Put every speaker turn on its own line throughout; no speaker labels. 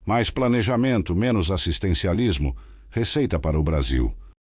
Mais planejamento, menos assistencialismo, receita para o Brasil.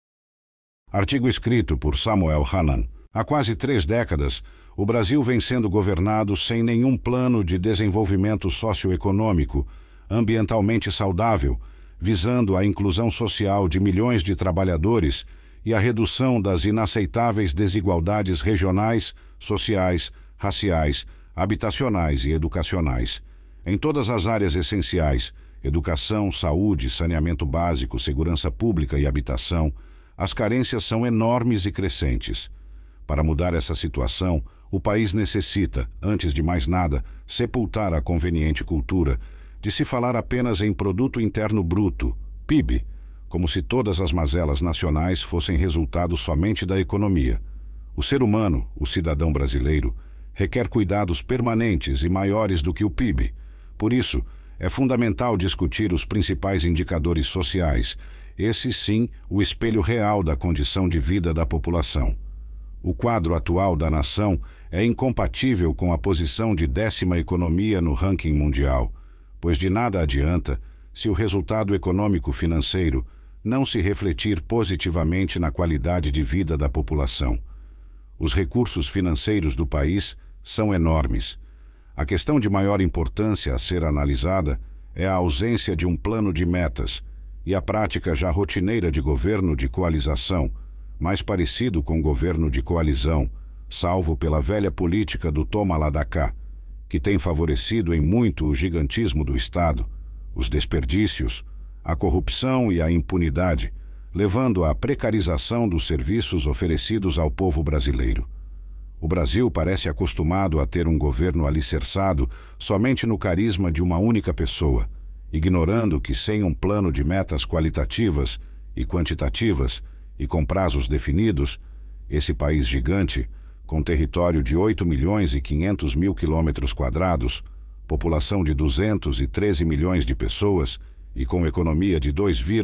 Artigo escrito por Samuel Hannan. Há quase 3 décadas, o Brasil vem sendo governado sem nenhum plano de desenvolvimento socioeconômico, ambientalmente saudável, visando a inclusão social de milhões de trabalhadores e a redução das inaceitáveis desigualdades regionais, sociais, raciais, habitacionais e educacionais. Em todas as áreas essenciais, educação, saúde, saneamento básico, segurança pública e habitação, as carências são enormes e crescentes. Para mudar essa situação, o país necessita, antes de mais nada, sepultar a conveniente cultura de se falar apenas em Produto Interno Bruto, PIB, como se todas as mazelas nacionais fossem resultado somente da economia. O ser humano, o cidadão brasileiro, requer cuidados permanentes e maiores do que o PIB. Por isso, é fundamental discutir os principais indicadores sociais, esse sim o espelho real da condição de vida da população. O quadro atual da nação é incompatível com a posição de 10ª economia no ranking mundial, pois de nada adianta se o resultado econômico-financeiro não se refletir positivamente na qualidade de vida da população. Os recursos financeiros do país são enormes. A questão de maior importância a ser analisada é a ausência de um plano de metas e a prática já rotineira de governo de coalização, mais parecido com governo de coalizão, salvo pela velha política do toma lá da cá, que tem favorecido em muito o gigantismo do Estado, os desperdícios, a corrupção e a impunidade, levando à precarização dos serviços oferecidos ao povo brasileiro. O Brasil parece acostumado a ter um governo alicerçado somente no carisma de uma única pessoa, ignorando que sem um plano de metas qualitativas e quantitativas e com prazos definidos, esse país gigante, com território de 8.500.000 km², população de 213 milhões de pessoas e com economia de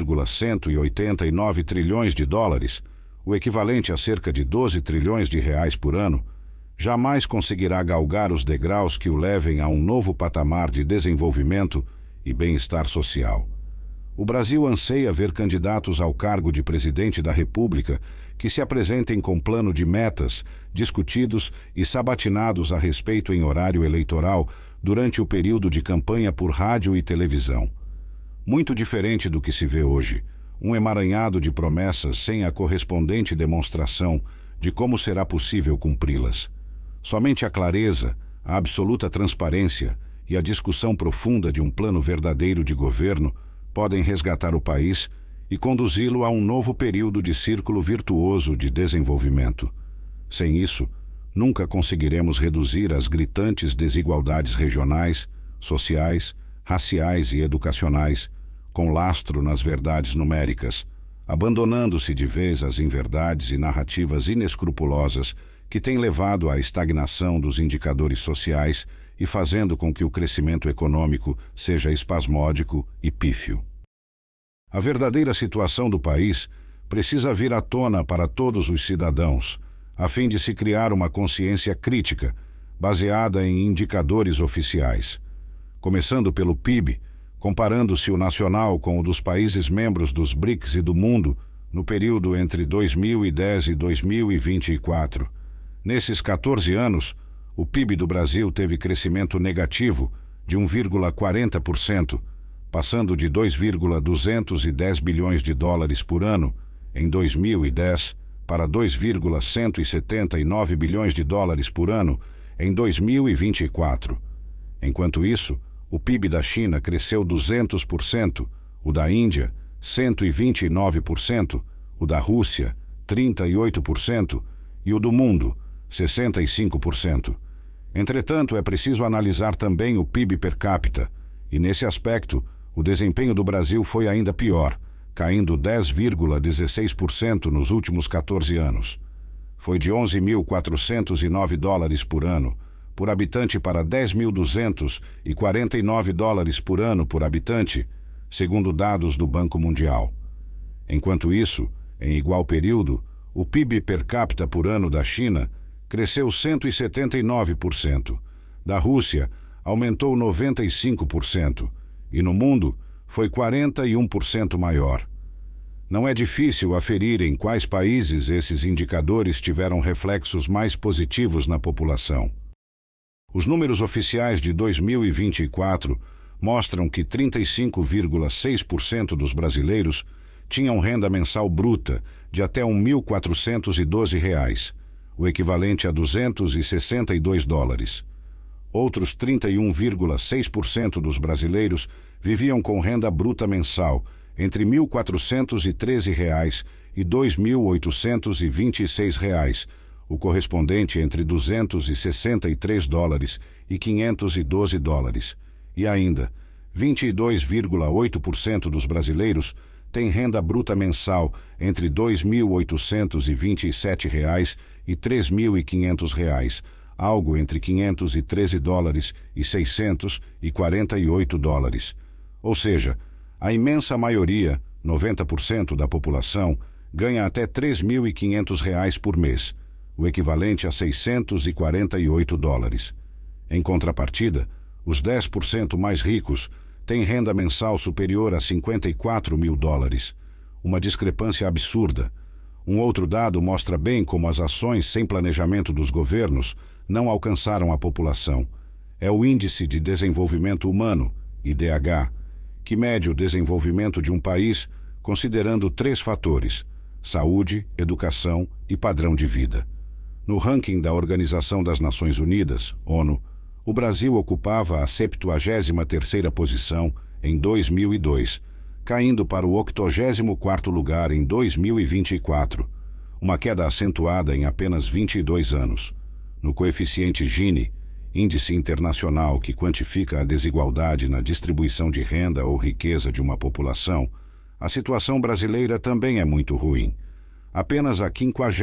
2,189 trilhões de dólares, o equivalente a cerca de 12 trilhões de reais por ano, jamais conseguirá galgar os degraus que o levem a um novo patamar de desenvolvimento e bem-estar social. O Brasil anseia ver candidatos ao cargo de presidente da República que se apresentem com plano de metas, discutidos e sabatinados a respeito em horário eleitoral durante o período de campanha por rádio e televisão. Muito diferente do que se vê hoje, um emaranhado de promessas sem a correspondente demonstração de como será possível cumpri-las. Somente a clareza, a absoluta transparência e a discussão profunda de um plano verdadeiro de governo podem resgatar o país e conduzi-lo a um novo período de círculo virtuoso de desenvolvimento. Sem isso, nunca conseguiremos reduzir as gritantes desigualdades regionais, sociais, raciais e educacionais, com lastro nas verdades numéricas, abandonando-se de vez às inverdades e narrativas inescrupulosas que têm levado à estagnação dos indicadores sociais e fazendo com que o crescimento econômico seja espasmódico e pífio. A verdadeira situação do país precisa vir à tona para todos os cidadãos, a fim de se criar uma consciência crítica, baseada em indicadores oficiais. Começando pelo PIB, comparando-se o nacional com o dos países membros dos BRICS e do mundo no período entre 2010 e 2024. Nesses 14 anos, o PIB do Brasil teve crescimento negativo de 1,40%, passando de 2,210 bilhões de dólares por ano em 2010 para 2,179 bilhões de dólares por ano em 2024. Enquanto isso, o PIB da China cresceu 200%, o da Índia 129%, o da Rússia 38% e o do mundo 65%. Entretanto, é preciso analisar também o PIB per capita, e nesse aspecto, o desempenho do Brasil foi ainda pior, caindo 10,16% nos últimos 14 anos. Foi de 11.409 dólares por ano por habitante para 10.249 dólares por ano por habitante, segundo dados do Banco Mundial. Enquanto isso, em igual período, o PIB per capita por ano da China cresceu 179%, da Rússia aumentou 95%, e no mundo foi 41% maior. Não é difícil aferir em quais países esses indicadores tiveram reflexos mais positivos na população. Os números oficiais de 2024 mostram que 35,6% dos brasileiros tinham renda mensal bruta de até R$ 1.412, o equivalente a $262. Outros 31,6% dos brasileiros viviam com renda bruta mensal entre R$ 1.413 e R$ 2.826, o correspondente entre $263 e $512. E ainda, 22,8% dos brasileiros têm renda bruta mensal entre R$ 2.827 e R$ 3.500, algo entre $513 e $648. Ou seja, a imensa maioria, 90% da população, ganha até R$ 3.500 por mês, o equivalente a $648. Em contrapartida, os 10% mais ricos têm renda mensal superior a $54 mil, uma discrepância absurda. Um outro dado mostra bem como as ações sem planejamento dos governos não alcançaram a população. É o Índice de Desenvolvimento Humano, IDH, que mede o desenvolvimento de um país considerando 3 fatores: saúde, educação e padrão de vida. No ranking da Organização das Nações Unidas, ONU, o Brasil ocupava a 73ª posição em 2002, caindo para o 84º lugar em 2024, uma queda acentuada em apenas 22 anos. No coeficiente Gini, índice internacional que quantifica a desigualdade na distribuição de renda ou riqueza de uma população, a situação brasileira também é muito ruim. Apenas a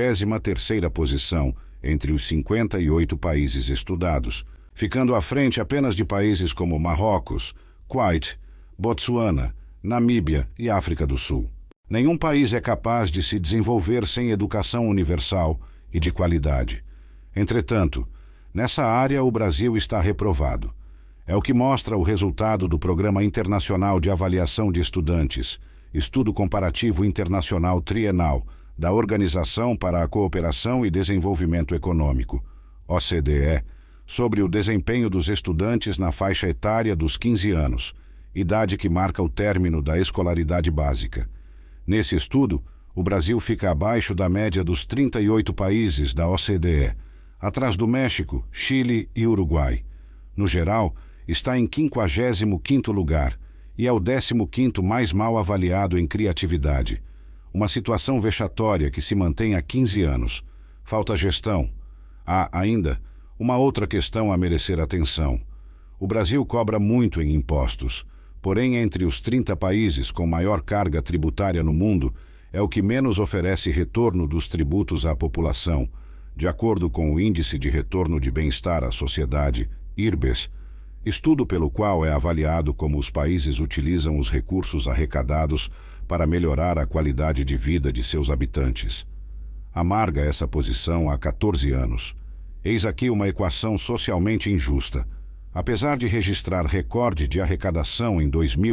53ª posição entre os 58 países estudados, ficando à frente apenas de países como Marrocos, Kuwait, Botsuana, Namíbia e África do Sul. Nenhum país é capaz de se desenvolver sem educação universal e de qualidade. Entretanto, nessa área o Brasil está reprovado. É o que mostra o resultado do Programa Internacional de Avaliação de Estudantes, Estudo Comparativo Internacional Trienal, da Organização para a Cooperação e Desenvolvimento Econômico, OCDE, sobre o desempenho dos estudantes na faixa etária dos 15 anos, idade que marca o término da escolaridade básica. Nesse estudo, o Brasil fica abaixo da média dos 38 países da OCDE, atrás do México, Chile e Uruguai. No geral, está em 55º lugar e é o 15º mais mal avaliado em criatividade. Uma situação vexatória que se mantém há 15 anos. Falta gestão. Há, ainda, uma outra questão a merecer atenção. O Brasil cobra muito em impostos, porém entre os 30 países com maior carga tributária no mundo, é o que menos oferece retorno dos tributos à população, de acordo com o Índice de Retorno de Bem-Estar à Sociedade, IRBES, estudo pelo qual é avaliado como os países utilizam os recursos arrecadados para melhorar a qualidade de vida de seus habitantes. Amarga essa posição há 14 anos. Eis aqui uma equação socialmente injusta. Apesar de registrar recorde de arrecadação em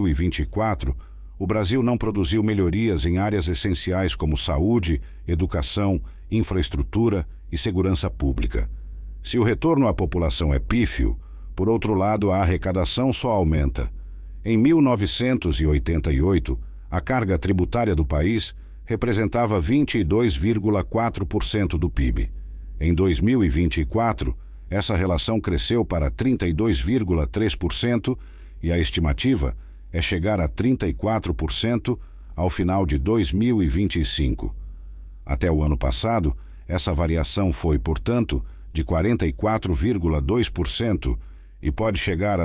2024, o Brasil não produziu melhorias em áreas essenciais como saúde, educação, infraestrutura e segurança pública. Se o retorno à população é pífio, por outro lado, a arrecadação só aumenta. Em 1988, a carga tributária do país representava 22,4% do PIB. Em 2024, essa relação cresceu para 32,3% e a estimativa é chegar a 34% ao final de 2025. Até o ano passado, essa variação foi, portanto, de 44,2% e pode chegar a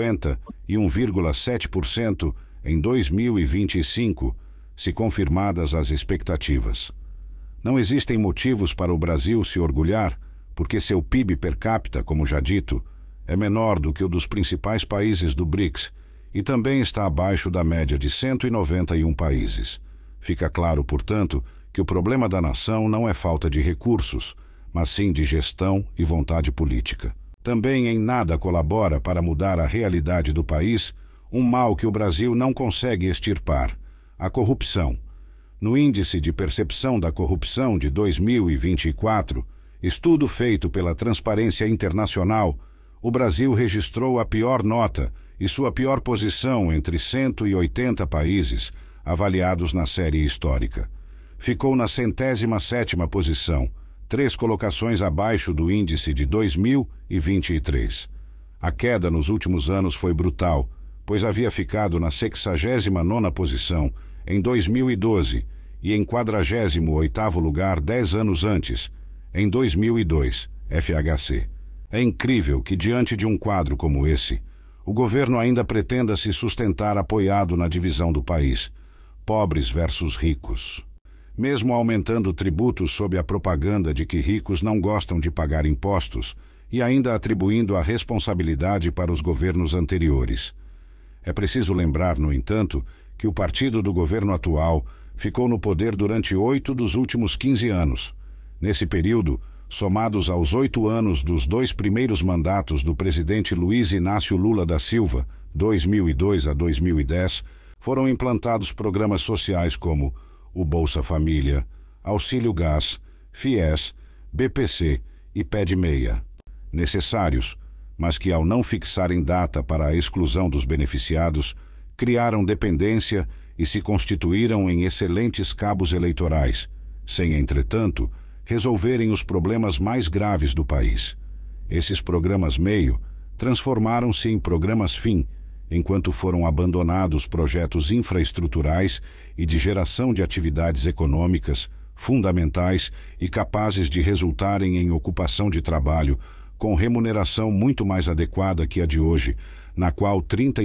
51,7% em 2025, se confirmadas as expectativas. Não existem motivos para o Brasil se orgulhar, porque seu PIB per capita, como já dito, é menor do que o dos principais países do BRICS e também está abaixo da média de 191 países. Fica claro, portanto, que o problema da nação não é falta de recursos, mas sim de gestão e vontade política. Também em nada colabora para mudar a realidade do país um mal que o Brasil não consegue extirpar: a corrupção. No Índice de Percepção da Corrupção de 2024, estudo feito pela Transparência Internacional, o Brasil registrou a pior nota e sua pior posição entre 180 países avaliados na série histórica. Ficou na 107ª posição, 3 colocações abaixo do índice de 2023. A queda nos últimos anos foi brutal, pois havia ficado na 69ª posição em 2012 e em 48º lugar 10 anos antes, em 2002, FHC. É incrível que, diante de um quadro como esse, o governo ainda pretenda se sustentar apoiado na divisão do país, pobres versus ricos. Mesmo aumentando tributos sob a propaganda de que ricos não gostam de pagar impostos e ainda atribuindo a responsabilidade para os governos anteriores. É preciso lembrar, no entanto, que o partido do governo atual ficou no poder durante 8 dos últimos 15 anos. Nesse período, somados aos 8 anos dos 2 primeiros mandatos do presidente Luiz Inácio Lula da Silva, 2002 a 2010, foram implantados programas sociais como o Bolsa Família, Auxílio Gás, FIES, BPC e PED Meia. Necessários, mas que, ao não fixarem data para a exclusão dos beneficiados, criaram dependência e se constituíram em excelentes cabos eleitorais, sem, entretanto, resolverem os problemas mais graves do país. Esses programas meio transformaram-se em programas fim, enquanto foram abandonados projetos infraestruturais e de geração de atividades econômicas fundamentais e capazes de resultarem em ocupação de trabalho com remuneração muito mais adequada que a de hoje, na qual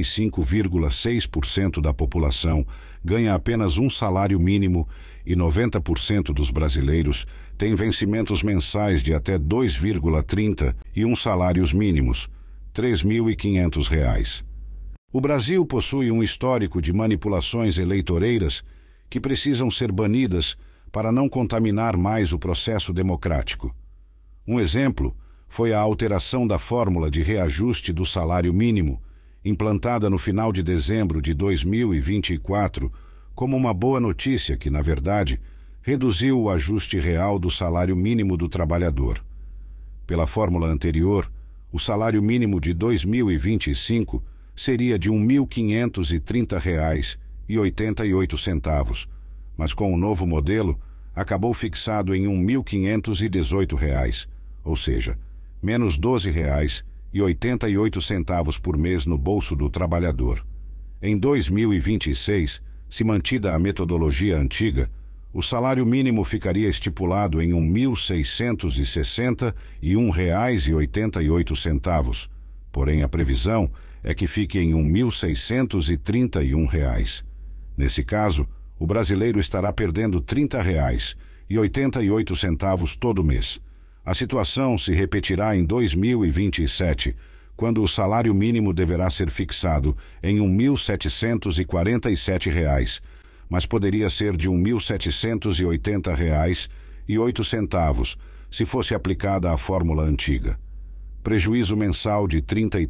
35,6% da população ganha apenas um salário mínimo e 90% dos brasileiros têm vencimentos mensais de até 2,31 salários mínimos, R$ 3.500. O Brasil possui um histórico de manipulações eleitoreiras que precisam ser banidas para não contaminar mais o processo democrático. Um exemplo foi a alteração da fórmula de reajuste do salário mínimo, implantada no final de dezembro de 2024, como uma boa notícia que, na verdade, reduziu o ajuste real do salário mínimo do trabalhador. Pela fórmula anterior, o salário mínimo de 2025 seria de R$ 1.530,88, mas com o novo modelo, acabou fixado em R$ 1.518, ou seja, menos R$ 12,88 por mês no bolso do trabalhador. Em 2026, se mantida a metodologia antiga, o salário mínimo ficaria estipulado em R$ 1.661,88, porém a previsão é que fique em R$ 1.631. Nesse caso, o brasileiro estará perdendo R$ 30,88 todo mês. A situação se repetirá em 2027, quando o salário mínimo deverá ser fixado em R$ 1.747, mas poderia ser de R$ 1.780,08 se fosse aplicada a fórmula antiga. Prejuízo mensal de R$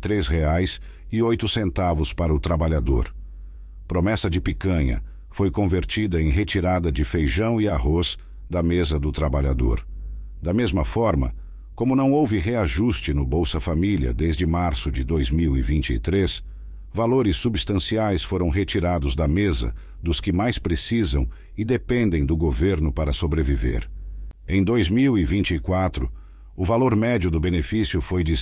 33,08 para o trabalhador. Promessa de picanha foi convertida em retirada de feijão e arroz da mesa do trabalhador. Da mesma forma, como não houve reajuste no Bolsa Família desde março de 2023, valores substanciais foram retirados da mesa dos que mais precisam e dependem do governo para sobreviver. Em 2024, o valor médio do benefício foi de R$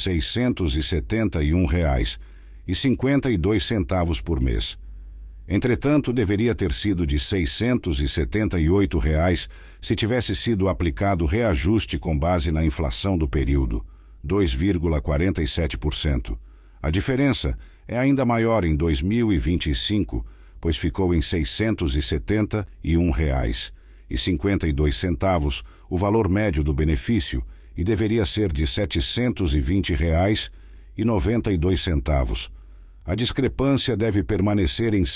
671,52 por mês. Entretanto, deveria ter sido de R$ 678 se tivesse sido aplicado reajuste com base na inflação do período, 2,47%. A diferença é ainda maior em 2025, pois ficou em R$ 671,52 o valor médio do benefício e deveria ser de R$ 720,92. A discrepância deve permanecer em R$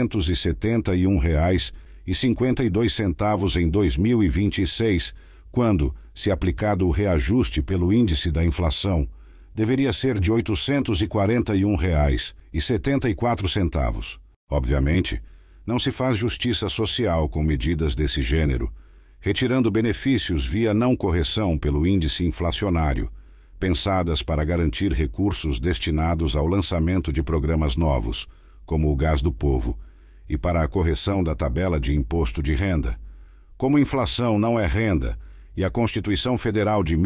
671,52 em 2026, quando, se aplicado o reajuste pelo índice da inflação, deveria ser de R$ 841,74. Obviamente, não se faz justiça social com medidas desse gênero, retirando benefícios via não correção pelo índice inflacionário, pensadas para garantir recursos destinados ao lançamento de programas novos, como o Gás do Povo, e para a correção da tabela de imposto de renda. Como inflação não é renda e a Constituição Federal de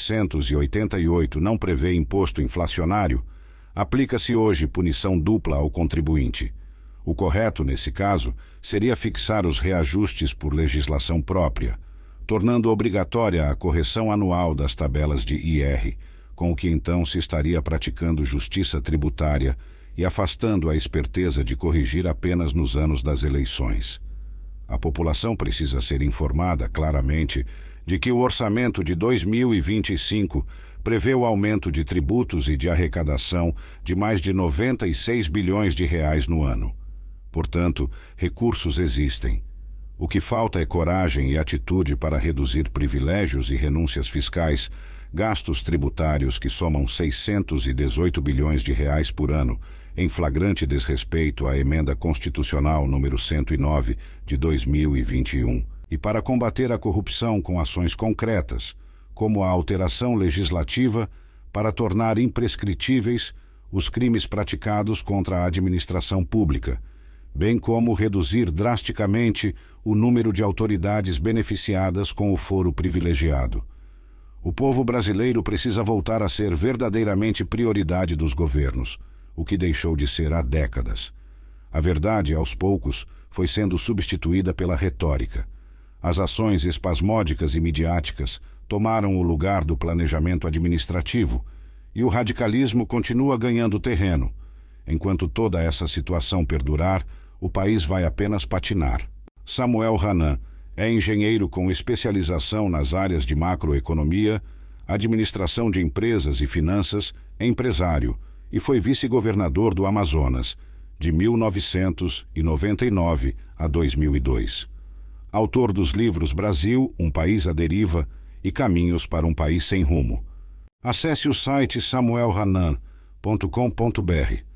1988 não prevê imposto inflacionário, aplica-se hoje punição dupla ao contribuinte. O correto, nesse caso, seria fixar os reajustes por legislação própria, tornando obrigatória a correção anual das tabelas de IR, com o que então se estaria praticando justiça tributária e afastando a esperteza de corrigir apenas nos anos das eleições. A população precisa ser informada claramente de que o orçamento de 2025 prevê o aumento de tributos e de arrecadação de mais de 96 bilhões de reais no ano. Portanto, recursos existem. O que falta é coragem e atitude para reduzir privilégios e renúncias fiscais, gastos tributários que somam 618 bilhões de reais por ano, em flagrante desrespeito à Emenda Constitucional número 109 de 2021, e para combater a corrupção com ações concretas, como a alteração legislativa para tornar imprescritíveis os crimes praticados contra a administração pública, bem como reduzir drasticamente o número de autoridades beneficiadas com o foro privilegiado. O povo brasileiro precisa voltar a ser verdadeiramente prioridade dos governos, o que deixou de ser há décadas. A verdade, aos poucos, foi sendo substituída pela retórica. As ações espasmódicas e midiáticas tomaram o lugar do planejamento administrativo, e o radicalismo continua ganhando terreno. Enquanto toda essa situação perdurar, o país vai apenas patinar. Samuel Hanan é engenheiro com especialização nas áreas de macroeconomia, administração de empresas e finanças, empresário, e foi vice-governador do Amazonas, de 1999 a 2002. Autor dos livros Brasil, um país à deriva e Caminhos para um país sem rumo. Acesse o site samuelhanan.com.br.